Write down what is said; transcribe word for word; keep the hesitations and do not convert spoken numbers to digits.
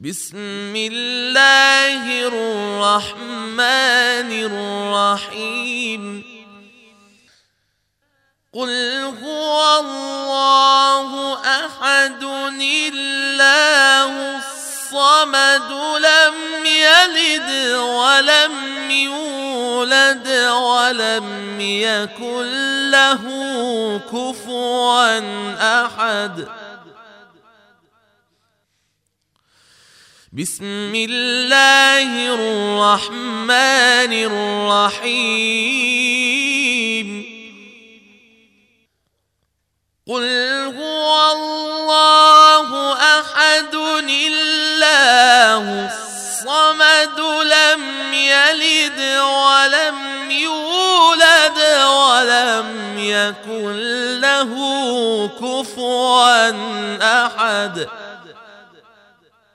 بسم الله الرحمن الرحيم قل هو الله أحد الله الصمد لم يلد ولم يولد ولم يكن له كفوا أحد بسم الله الرحمن الرحيم قل هو الله أحد الله الصمد لم يلد ولم يولد ولم يكن له كفوا أحد